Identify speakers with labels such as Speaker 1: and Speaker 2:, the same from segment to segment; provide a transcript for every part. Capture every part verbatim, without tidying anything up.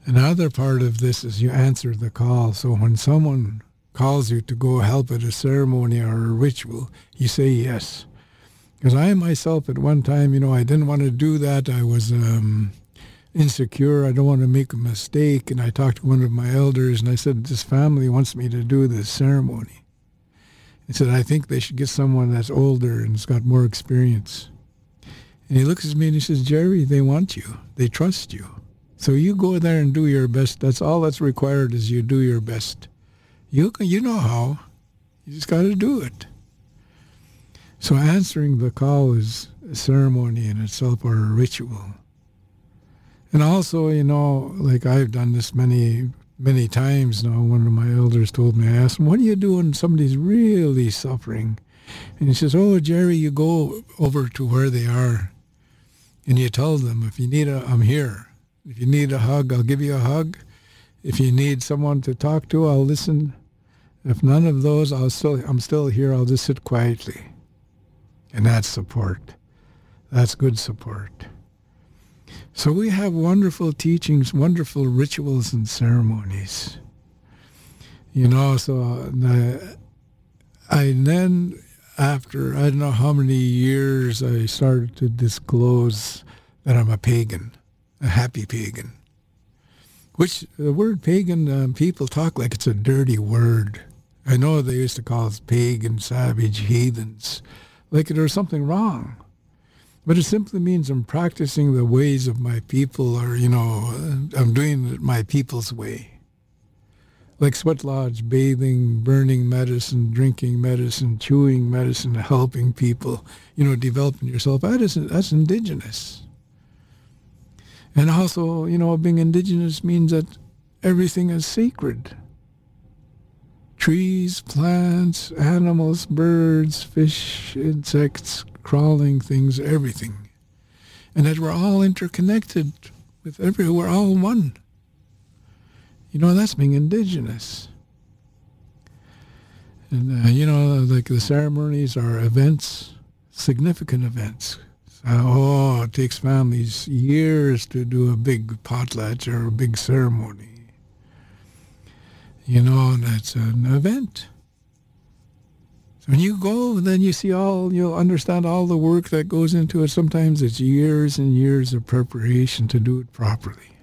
Speaker 1: Another part of this is you answer the call. So when someone calls you to go help at a ceremony or a ritual, you say yes. Because I myself at one time, you know, I didn't want to do that. I was um, insecure. I don't want to make a mistake. And I talked to one of my elders and I said, this family wants me to do this ceremony. He said, I think they should get someone that's older and has got more experience. And he looks at me and he says, Jerry, they want you. They trust you. So you go there and do your best. That's all that's required is you do your best. You you know how. You just got to do it. So answering the call is a ceremony in itself or a ritual. And also, you know, like I've done this many, many times now. One of my elders told me, I asked him, what do you do when somebody's really suffering? And he says, oh, Jerry, you go over to where they are and you tell them, if you need a, I'm here. If you need a hug, I'll give you a hug. If you need someone to talk to, I'll listen. If none of those, I'll still, I'm still here. I'll just sit quietly. And that's support. That's good support. So we have wonderful teachings, wonderful rituals and ceremonies. You know, so uh, I then, after I don't know how many years, I started to disclose that I'm a pagan. A happy pagan, which the word pagan, um, people talk like it's a dirty word. I know they used to call us pagan, savage, heathens, like there's something wrong. But it simply means I'm practicing the ways of my people, or, you know, I'm doing it my people's way. Like sweat lodge, bathing, burning medicine, drinking medicine, chewing medicine, helping people, you know, developing yourself. That is, that's indigenous. And also, you know, being indigenous means that everything is sacred. Trees, plants, animals, birds, fish, insects, crawling things, everything. And that we're all interconnected with every, we're all one. You know, that's being indigenous. And, uh, you know, like the ceremonies are events, significant events. Oh, it takes families years to do a big potlatch or a big ceremony. You know, and that's an event. So when you go, then you see all, you'll understand all the work that goes into it. Sometimes it's years and years of preparation to do it properly.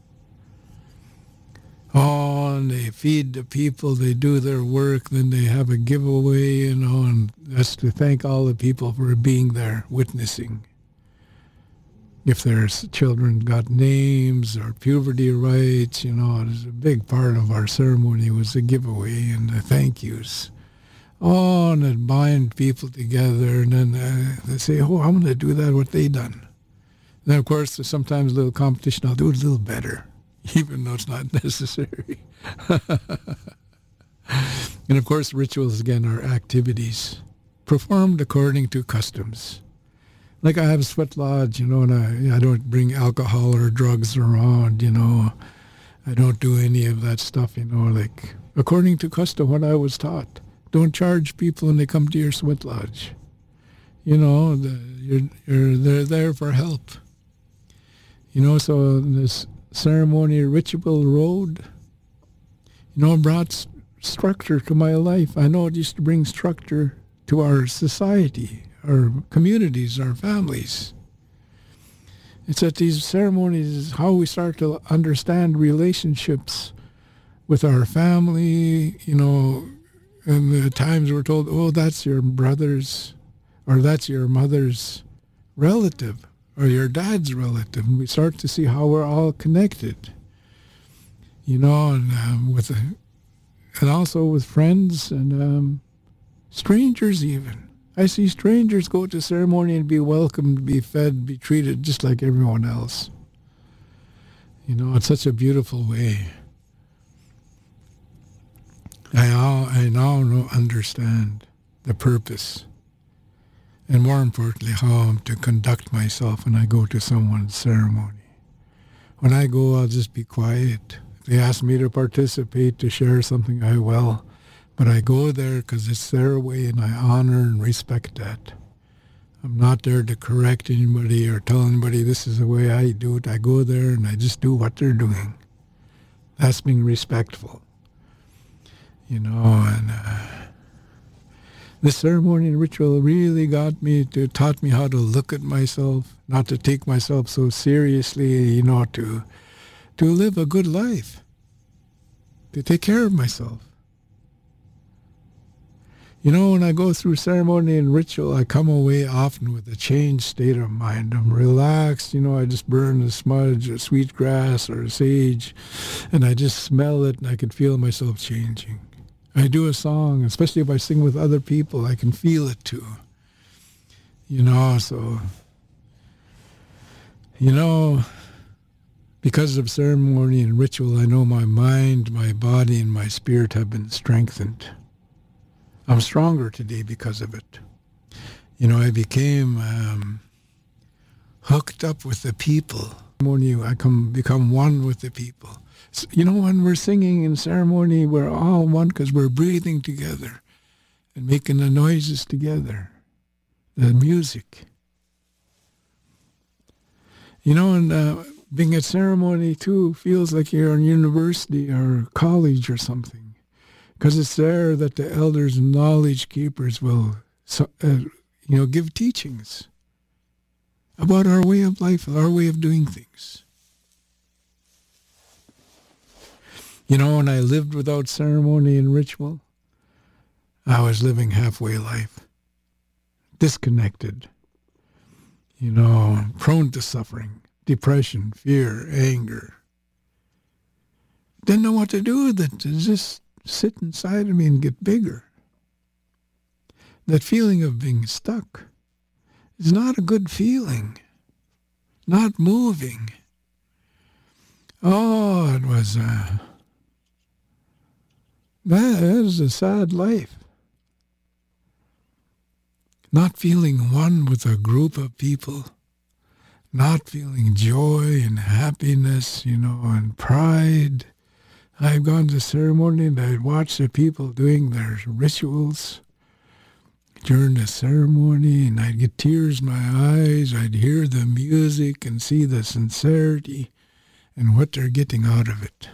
Speaker 1: Oh, and they feed the people, they do their work, then they have a giveaway, you know, and that's to thank all the people for being there, witnessing. If there's children got names or puberty rights, you know, it's a big part of our ceremony was the giveaway and the thank yous. Oh, and it bind people together, and then uh, they say, oh, I'm going to do that, what they done. And then, of course, there's sometimes a little competition. I'll do it a little better, even though it's not necessary. And, of course, rituals, again, are activities performed according to customs. Like I have a sweat lodge, you know, and I, I don't bring alcohol or drugs around, you know. I don't do any of that stuff, you know, like according to custom, what I was taught. Don't charge people when they come to your sweat lodge. You know, the, you're, you're, they're there for help. You know, so this ceremony, ritual road, you know, brought st- structure to my life. I know it used to bring structure to our society, our communities, our families. It's at these ceremonies is how we start to understand relationships with our family, you know, and the times we're told, oh, that's your brother's or that's your mother's relative or your dad's relative. And we start to see how we're all connected, you know, and um, with, a, and also with friends and um, strangers even. I see strangers go to ceremony and be welcomed, be fed, be treated just like everyone else. You know, it's such a beautiful way. I now, I now know, understand the purpose and more importantly how I'm to conduct myself when I go to someone's ceremony. When I go, I'll just be quiet. If they ask me to participate, to share something, I will. But I go there because it's their way and I honor and respect that. I'm not there to correct anybody or tell anybody this is the way I do it. I go there and I just do what they're doing. That's being respectful. You know, and uh, the ceremony and ritual really got me to, taught me how to look at myself, not to take myself so seriously, you know, to, to live a good life, to take care of myself. You know, when I go through ceremony and ritual, I come away often with a changed state of mind. I'm relaxed, you know, I just burn a smudge, a sweet grass or a sage, and I just smell it and I can feel myself changing. I do a song, especially if I sing with other people, I can feel it too. You know, so, you know, because of ceremony and ritual, I know my mind, my body, and my spirit have been strengthened. I'm stronger today because of it. You know, I became um, hooked up with the people. I come become one with the people. So, you know, when we're singing in ceremony, we're all one because we're breathing together and making the noises together, the music. You know, and uh, being at ceremony too feels like you're in university or college or something, because it's there that the elders and knowledge keepers will, uh, you know, give teachings about our way of life, our way of doing things. You know, when I lived without ceremony and ritual, I was living halfway life, disconnected, you know, prone to suffering, depression, fear, anger. Didn't know what to do with it, to just sit inside of me and get bigger. That feeling of being stuck is not a good feeling, not moving. Oh, it was a... That is a sad life. Not feeling one with a group of people, not feeling joy and happiness, you know, and pride. I've gone to ceremony and I'd watch the people doing their rituals during the ceremony, and I'd get tears in my eyes. I'd hear the music and see the sincerity and what they're getting out of it.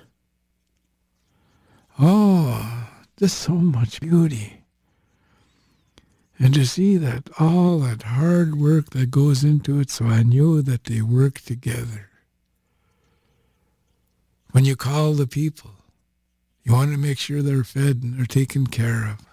Speaker 1: Oh, there's so much beauty. And to see that, all that hard work that goes into it, so I knew that they work together. When you call the people, you want to make sure they're fed and they're taken care of.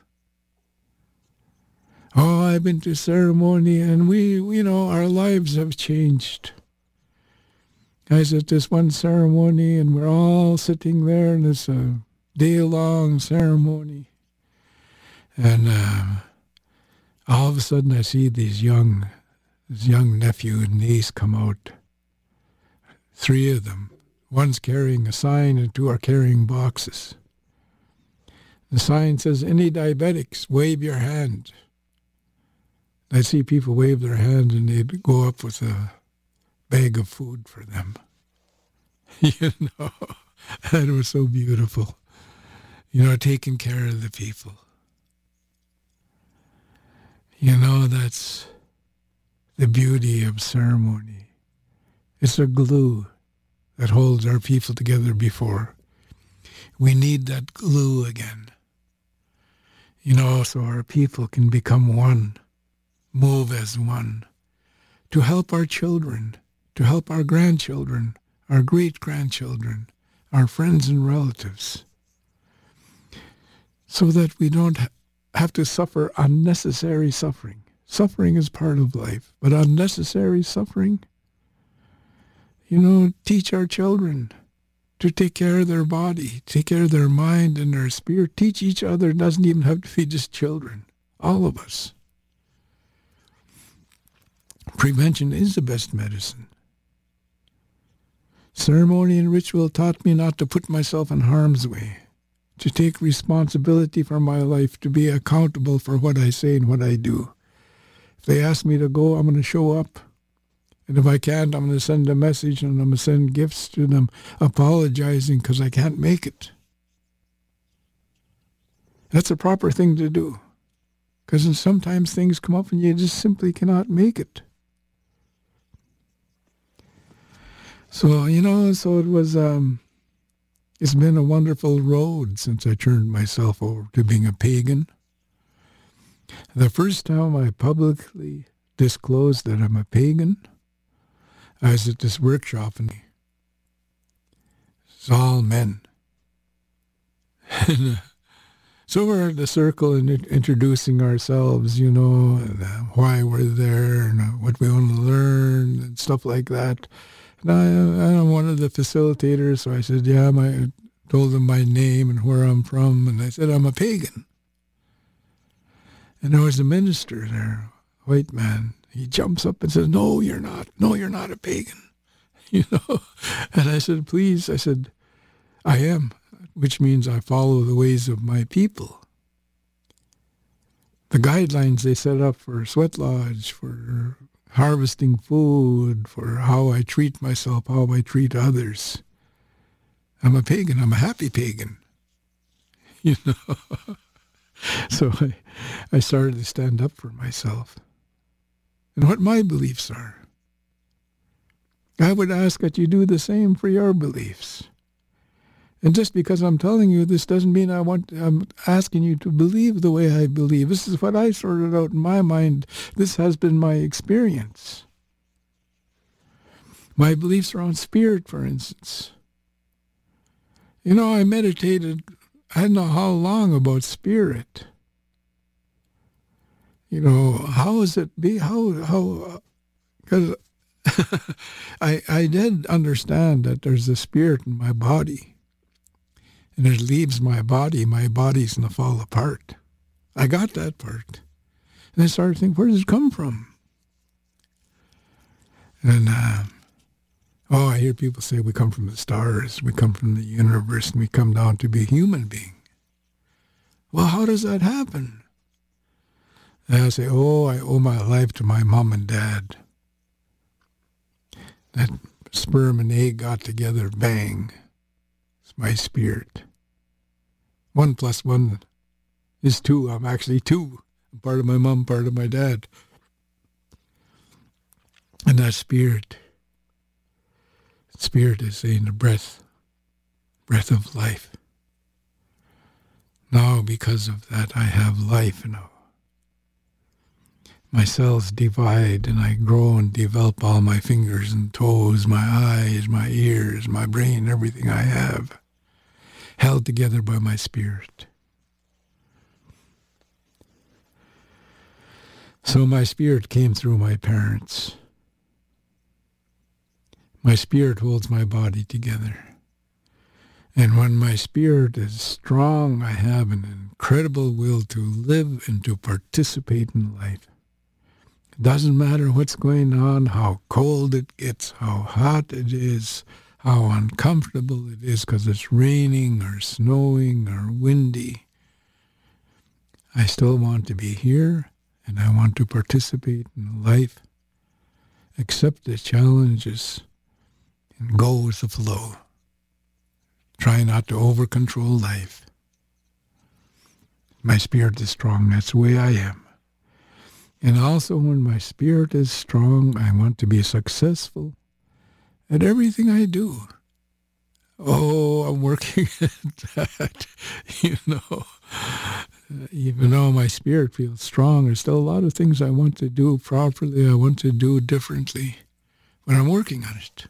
Speaker 1: Oh, I've been to ceremony and we, you know, our lives have changed. I was at this one ceremony and we're all sitting there and it's a day-long ceremony. And uh, all of a sudden I see these young, this young nephew and niece come out. Three of them. One's carrying a sign and two are carrying boxes. The sign says, any diabetics, wave your hand. I see people wave their hand and they'd go up with a bag of food for them. You know, that was so beautiful. You know, taking care of the people. You know, that's the beauty of ceremony. It's a glue that holds our people together before. We need that glue again. You know, so our people can become one, move as one, to help our children, to help our grandchildren, our great-grandchildren, our friends and relatives, so that we don't have to suffer unnecessary suffering. Suffering is part of life, but unnecessary suffering, you know, teach our children to take care of their body, take care of their mind and their spirit. Teach each other. It doesn't even have to be just children. All of us. Prevention is the best medicine. Ceremony and ritual taught me not to put myself in harm's way, to take responsibility for my life, to be accountable for what I say and what I do. If they ask me to go, I'm going to show up. And if I can't, I'm going to send a message and I'm going to send gifts to them apologizing because I can't make it. That's a proper thing to do. Because sometimes things come up and you just simply cannot make it. So, you know, so it was, um, It's been a wonderful road since I turned myself over to being a pagan. The first time I publicly disclosed that I'm a pagan, I was at this workshop and it's all men. and, uh, so we're at the circle and in- introducing ourselves, you know, and, uh, why we're there and uh, what we want to learn and stuff like that. And I, I'm one of the facilitators, so I said, yeah, my, told them my name and where I'm from, and I said, I'm a pagan. And there was a minister there, a white man. He jumps up and says, no, you're not. No, you're not a pagan. You know? And I said, please, I said, I am, which means I follow the ways of my people. The guidelines they set up for Sweat Lodge, for harvesting food, for how I treat myself, how I treat others. I'm a pagan. I'm a happy pagan. You know? So I, I started to stand up for myself and what my beliefs are. I would ask that you do the same for your beliefs. And just because I'm telling you this doesn't mean I want, I'm asking you to believe the way I believe. This is what I sorted out in my mind. This has been my experience. My beliefs are on spirit, for instance. You know, I meditated, I don't know how long, about spirit. You know, how is it be, how, how, because I, I did understand that there's a spirit in my body. And it leaves my body, my body's going to fall apart. I got that part. And I started thinking, where does it come from? And, uh, oh, I hear people say we come from the stars, we come from the universe, and we come down to be a human being. Well, how does that happen? And I say, oh, I owe my life to my mom and dad. That sperm and egg got together, bang. It's my spirit. One plus one is two. I'm actually two. I'm part of my mom, part of my dad. And that spirit, spirit is saying the breath, breath of life. Now, because of that, I have life now. My cells divide and I grow and develop all my fingers and toes, my eyes, my ears, my brain, everything I have, held together by my spirit. So my spirit came through my parents. My spirit holds my body together. And when my spirit is strong, I have an incredible will to live and to participate in life. It doesn't matter what's going on, how cold it gets, how hot it is, how uncomfortable it is because it's raining or snowing or windy. I still want to be here and I want to participate in life, accept the challenges, and go with the flow. Try not to over-control life. My spirit is strong. That's the way I am. And also when my spirit is strong, I want to be successful at everything I do. Oh, I'm working at that, you know. Even though my spirit feels strong, there's still a lot of things I want to do properly, I want to do differently, but I'm working on it.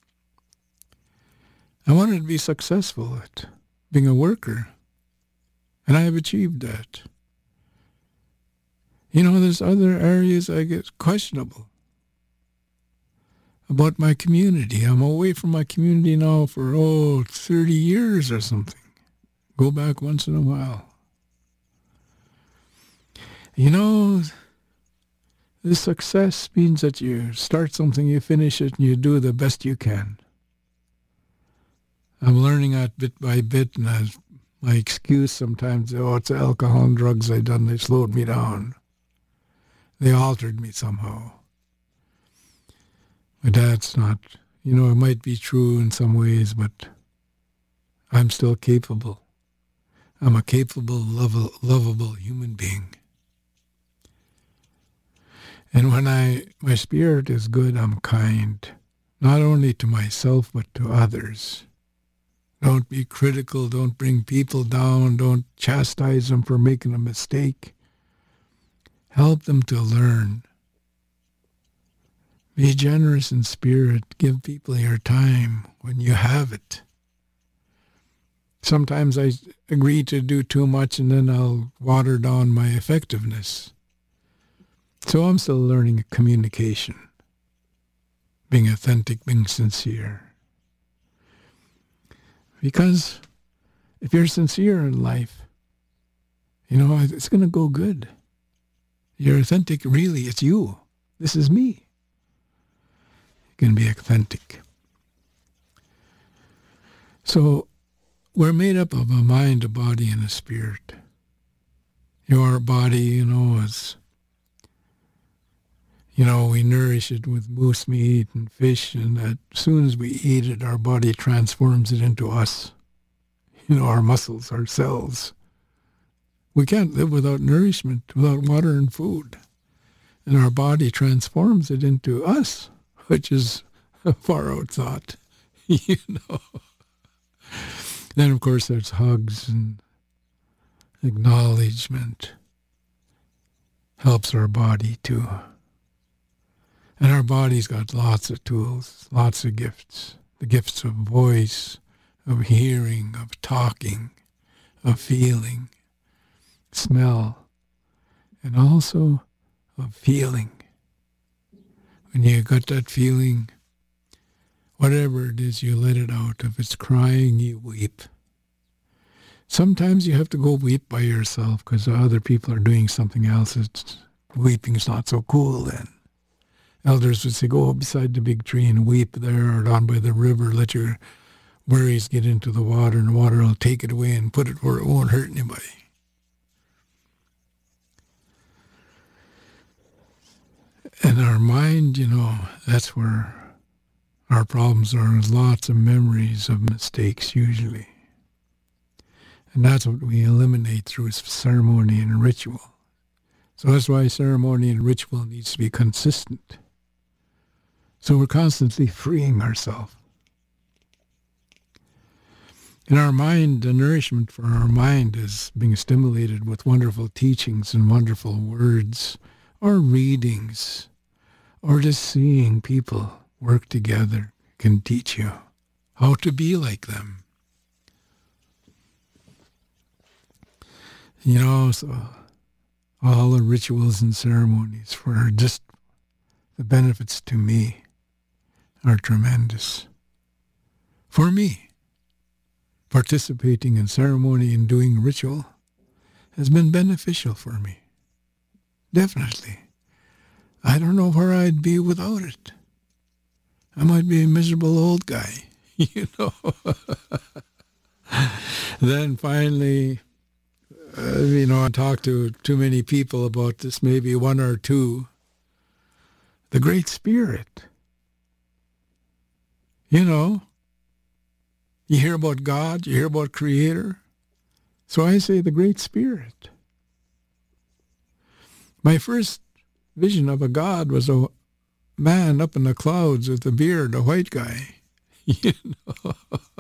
Speaker 1: I wanted to be successful at being a worker, and I have achieved that. You know, there's other areas I get questionable about my community. I'm away from my community now for, oh, thirty years or something. Go back once in a while. You know, this success means that you start something, you finish it, and you do the best you can. I'm learning that bit by bit, and I, my excuse sometimes, oh, it's alcohol and drugs I done, they slowed me down. They altered me somehow. But that's not, you know, it might be true in some ways, but I'm still capable. I'm a capable, lov- lovable human being. And when I, my spirit is good, I'm kind, not only to myself, but to others. Don't be critical. Don't bring people down. Don't chastise them for making a mistake. Help them to learn. Be generous in spirit. Give people your time when you have it. Sometimes I agree to do too much and then I'll water down my effectiveness. So I'm still learning communication, being authentic, being sincere. Because if you're sincere in life, you know, it's going to go good. You're authentic, really, it's you. This is me. You can be authentic. So we're made up of a mind, a body, and a spirit. Your body, you know, is, you know, we nourish it with moose meat and fish, and as soon as we eat it, our body transforms it into us. You know, our muscles, our cells. We can't live without nourishment, without water and food. And our body transforms it into us, which is a far-out thought, you know. Then, of course, there's hugs and acknowledgement. Helps our body, too. And our body's got lots of tools, lots of gifts. The gifts of voice, of hearing, of talking, of feeling, smell, and also of feeling. When you got that feeling, whatever it is, you let it out. If it's crying, you weep. Sometimes you have to go weep by yourself because other people are doing something else. It's, weeping's not so cool then. Elders would say, go beside the big tree and weep there or down by the river. Let your worries get into the water and the water will take it away and put it where it won't hurt anybody. And our mind, you know, that's where our problems are. Lots of memories of mistakes usually. And that's what we eliminate through ceremony and ritual. So that's why ceremony and ritual needs to be consistent. So we're constantly freeing ourselves. In our mind, the nourishment for our mind is being stimulated with wonderful teachings and wonderful words, or readings, or just seeing people work together can teach you how to be like them. You know, so all the rituals and ceremonies for just the benefits to me are tremendous. For me, participating in ceremony and doing ritual has been beneficial for me. Definitely. I don't know where I'd be without it. I might be a miserable old guy, you know. Then finally, uh, you know, I talked to too many people about this, maybe one or two. The Great Spirit. You know, you hear about God, you hear about Creator. So I say the Great Spirit. My first vision of a God was a man up in the clouds with a beard, a white guy. You know.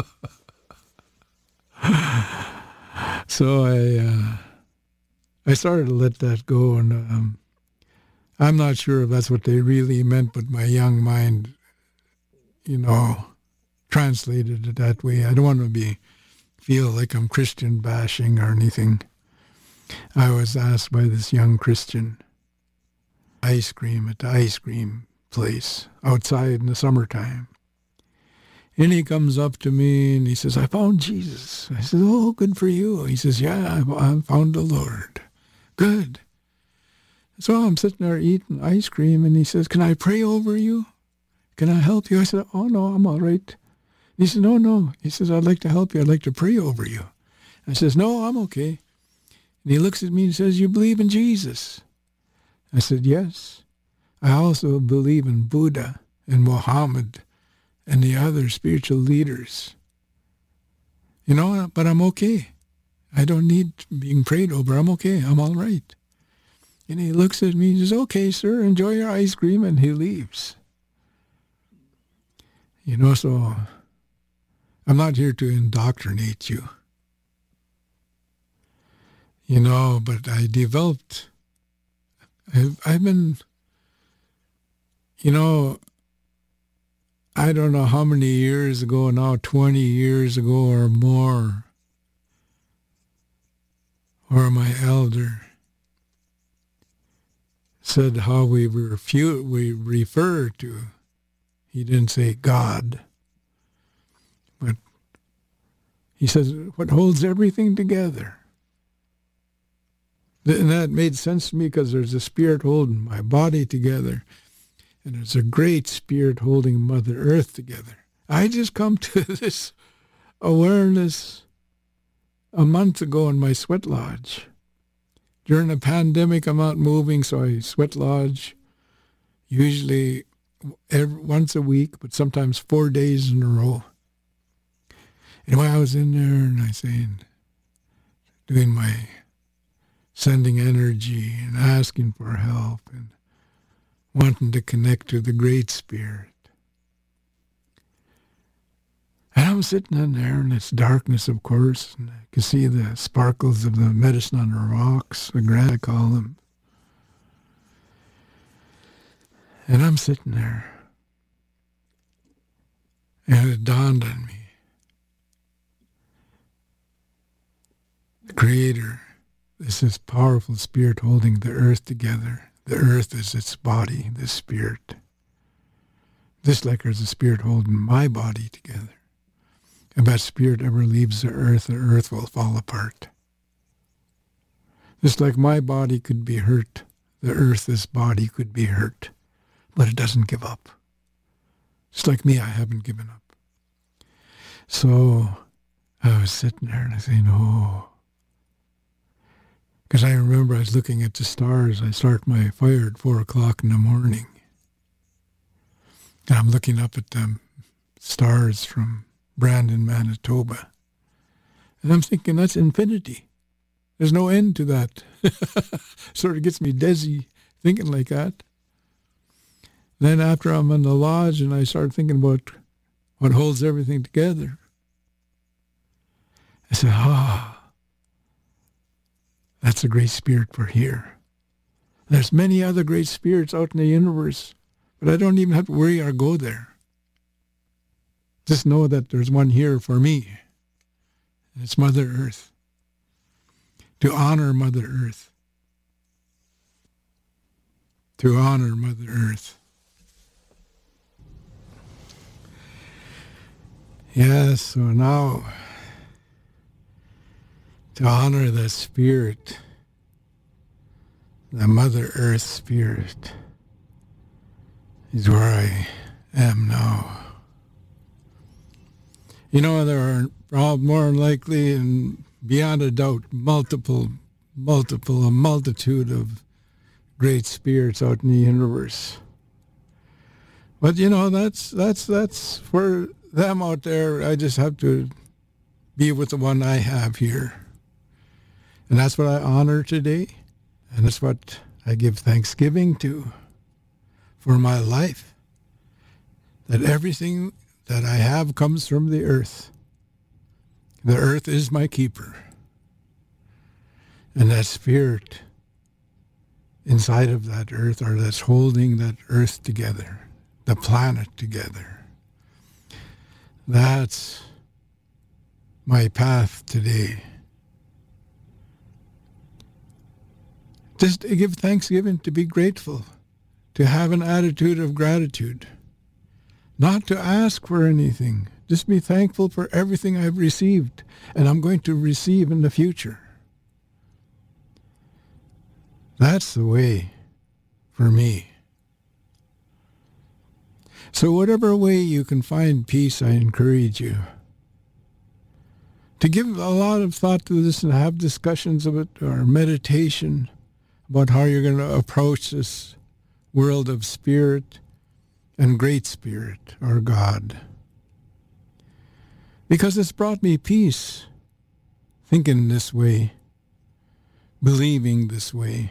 Speaker 1: So I uh, I started to let that go, and um, I'm not sure if that's what they really meant, but my young mind, you know, translated it that way. I don't want to be feel like I'm Christian bashing or anything. I was asked by this young Christian ice cream at the ice cream place outside in the summertime. And he comes up to me and he says, I found Jesus. I said, oh, good for you. He says, yeah, I found the Lord. Good. So I'm sitting there eating ice cream and he says, can I pray over you? Can I help you? I said, oh, no, I'm all right. He said, no, no. He says, I'd like to help you. I'd like to pray over you. I says, no, I'm okay. And he looks at me and says, you believe in Jesus? I said, yes. I also believe in Buddha and Muhammad and the other spiritual leaders. You know, but I'm okay. I don't need being prayed over. I'm okay. I'm all right. And he looks at me and says, okay, sir, enjoy your ice cream, and he leaves. You know, so I'm not here to indoctrinate you. You know, but I developed, I've, I've been, you know, I don't know how many years ago now, twenty years ago or more, or my elder said how we refute, we refer to, he didn't say God, but he says what holds everything together. And that made sense to me because there's a spirit holding my body together, and there's a great spirit holding Mother Earth together. I just come to this awareness a month ago in my sweat lodge. During the pandemic, I'm out moving, so I sweat lodge usually every, once a week, but sometimes four days in a row. And when I was in there and I saying, doing my sending energy and asking for help and wanting to connect to the Great Spirit. And I'm sitting in there, and it's darkness, of course, and I can see the sparkles of the medicine on the rocks, the granite, I call them. And I'm sitting there, and it dawned on me. The Creator, this is powerful spirit holding the earth together. The earth is its body, the spirit. This like there's a spirit holding my body together. If that spirit ever leaves the earth, the earth will fall apart. Just like my body could be hurt, the earth, this body, could be hurt. But it doesn't give up. Just like me, I haven't given up. So I was sitting there and I say, no. Because I remember I was looking at the stars. I start my fire at four o'clock in the morning. And I'm looking up at them stars from Brandon, Manitoba. And I'm thinking, that's infinity. There's no end to that. Sort of gets me dizzy thinking like that. Then after I'm in the lodge and I start thinking about what holds everything together, I said, ah, that's a great spirit for here. There's many other great spirits out in the universe, but I don't even have to worry or go there. Just know that there's one here for me. And it's Mother Earth. To honor Mother Earth. To honor Mother Earth. Yes, so now to honor the spirit, the Mother Earth spirit, is where I am now. You know, there are all more likely and beyond a doubt multiple, multiple, a multitude of great spirits out in the universe. But you know, that's that's that's for them out there. I just have to be with the one I have here. And that's what I honor today. And that's what I give thanksgiving to for my life. That everything that I have comes from the earth. The earth is my keeper. And that spirit inside of that earth, or that's holding that earth together, the planet together, that's my path today. Just to give thanksgiving, to be grateful, to have an attitude of gratitude. Not to ask for anything. Just be thankful for everything I've received and I'm going to receive in the future. That's the way for me. So whatever way you can find peace, I encourage you to give a lot of thought to this and have discussions of it, or meditation about how you're going to approach this world of spirit and Great Spirit, or God. Because it's brought me peace, thinking this way, believing this way.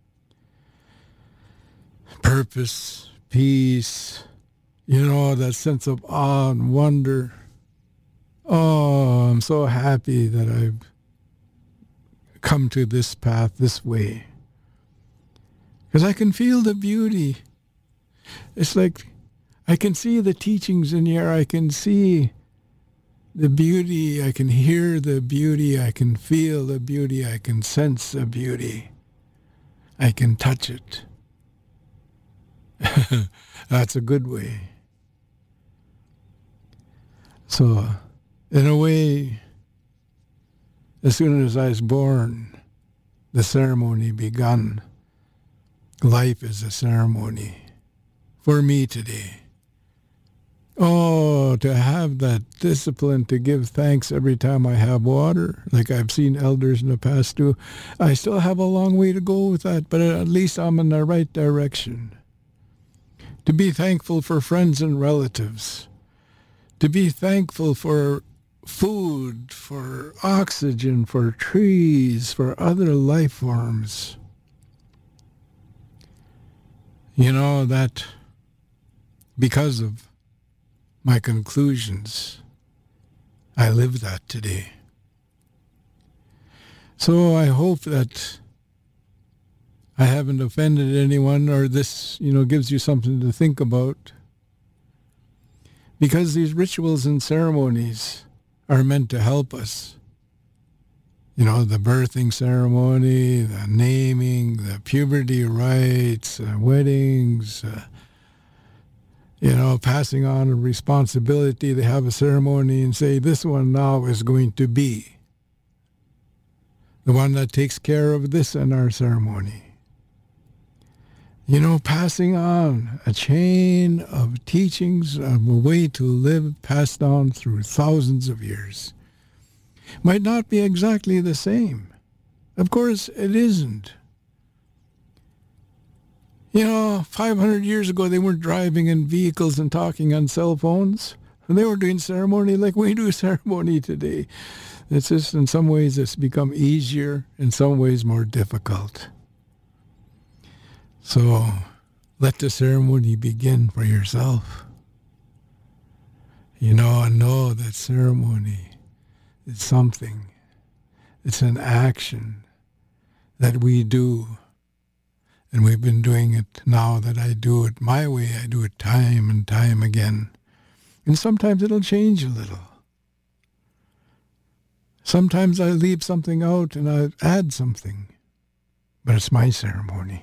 Speaker 1: Purpose, peace, you know, that sense of awe and wonder. Oh, I'm so happy that I've come to this path this way. Because I can feel the beauty. It's like I can see the teachings in here. I can see the beauty. I can hear the beauty. I can feel the beauty. I can sense the beauty. I can touch it. That's a good way. So, in a way, as soon as I was born, the ceremony begun. Life is a ceremony for me today. Oh, to have that discipline to give thanks every time I have water, like I've seen elders in the past do. I still have a long way to go with that, but at least I'm in the right direction. To be thankful for friends and relatives. To be thankful for food, for oxygen, for trees, for other life forms. You know, that because of my conclusions, I live that today. So I hope that I haven't offended anyone, or this, you know, gives you something to think about. Because these rituals and ceremonies are meant to help us. You know, the birthing ceremony, the naming, the puberty rites, uh, weddings, uh, you know, passing on a responsibility. They have a ceremony and say, this one now is going to be the one that takes care of this in our ceremony. You know, passing on a chain of teachings of a way to live passed on through thousands of years. Might not be exactly the same. Of course, it isn't. You know, five hundred years ago, they weren't driving in vehicles and talking on cell phones. They were doing ceremony like we do ceremony today. It's just, in some ways, it's become easier, in some ways more difficult. So let the ceremony begin for yourself. You know, and know that ceremony is something. It's an action that we do. And we've been doing it now that I do it my way. I do it time and time again. And sometimes it'll change a little. Sometimes I leave something out and I add something. But it's my ceremony.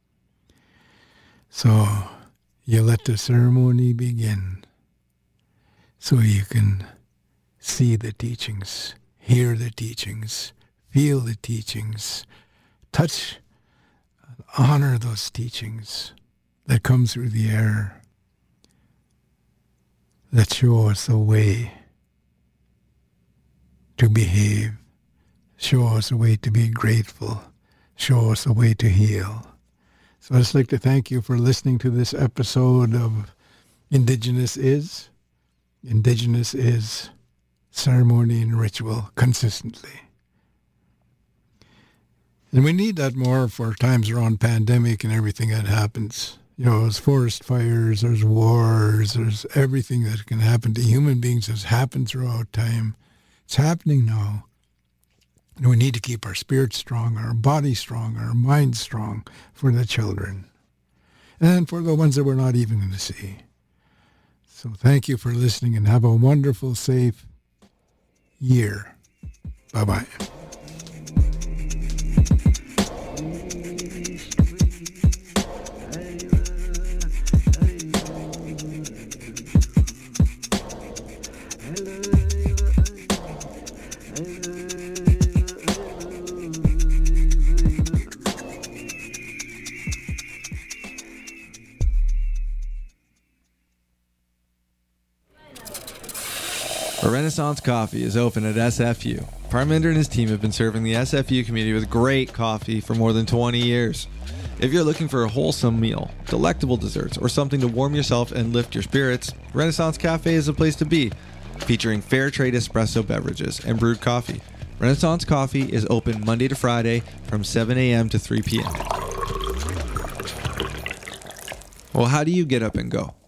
Speaker 1: So you let the ceremony begin so you can see the teachings, hear the teachings, feel the teachings, touch, honor those teachings that come through the air, that show us a way to behave, show us a way to be grateful, show us a way to heal. So I'd just like to thank you for listening to this episode of Indigenous Is. Indigenous is ceremony and ritual consistently. And we need that more for times around pandemic and everything that happens. You know, there's forest fires, there's wars, there's everything that can happen to human beings has happened throughout time. It's happening now. And we need to keep our spirit strong, our body strong, our mind strong for the children. And for the ones that we're not even going to see. So thank you for listening and have a wonderful, safe year. Bye-bye.
Speaker 2: Renaissance Coffee is open at S F U. Parminder and his team have been serving the S F U community with great coffee for more than twenty years. If you're looking for a wholesome meal, delectable desserts, or something to warm yourself and lift your spirits, Renaissance Cafe is the place to be. Featuring fair trade espresso beverages and brewed coffee, Renaissance Coffee is open Monday to Friday from seven a.m. to three p.m. Well, how do you get up and go?